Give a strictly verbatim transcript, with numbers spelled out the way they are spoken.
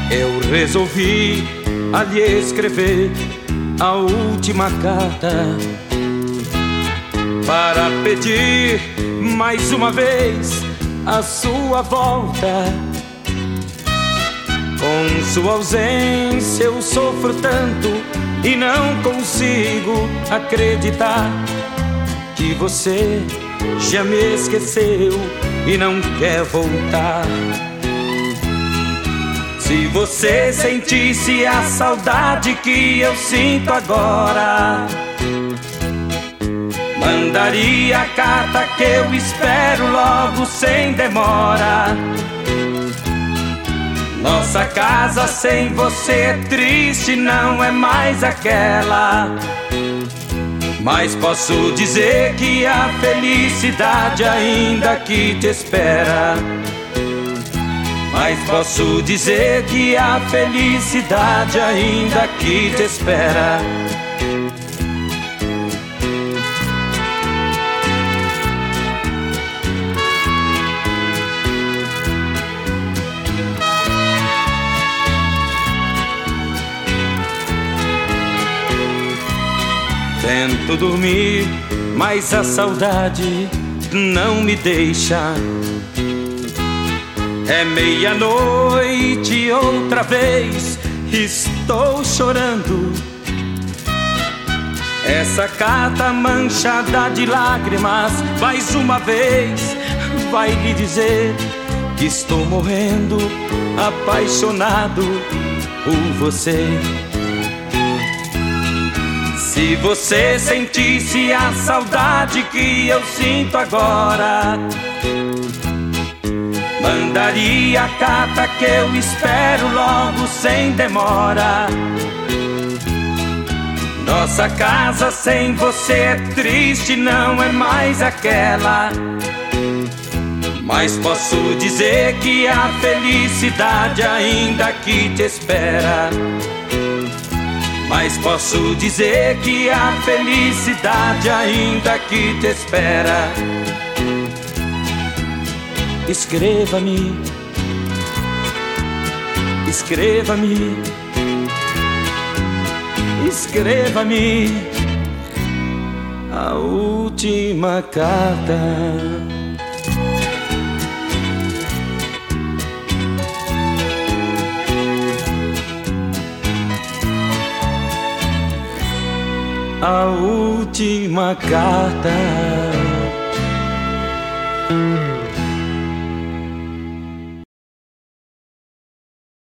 eu resolvi ali escrever a última carta para pedir mais uma vez a sua volta. Com sua ausência eu sofro tanto e não consigo acreditar que você já me esqueceu e não quer voltar. Se você sentisse a saudade que eu sinto agora, mandaria a carta que eu espero logo sem demora. Nossa casa sem você é triste, não é mais aquela. Mas posso dizer que a felicidade ainda aqui te espera. Mas posso dizer que a felicidade ainda aqui te espera. Tento dormir, mas a saudade não me deixa. É meia-noite outra vez, estou chorando. Essa carta manchada de lágrimas, mais uma vez, vai lhe dizer que estou morrendo, apaixonado por você. Se você sentisse a saudade que eu sinto agora, mandaria a carta que eu espero logo sem demora. Nossa casa sem você é triste, não é mais aquela. Mas posso dizer que a felicidade ainda aqui te espera. Mas posso dizer que a felicidade ainda aqui te espera. Escreva-me, escreva-me, escreva-me a última carta. A última carta.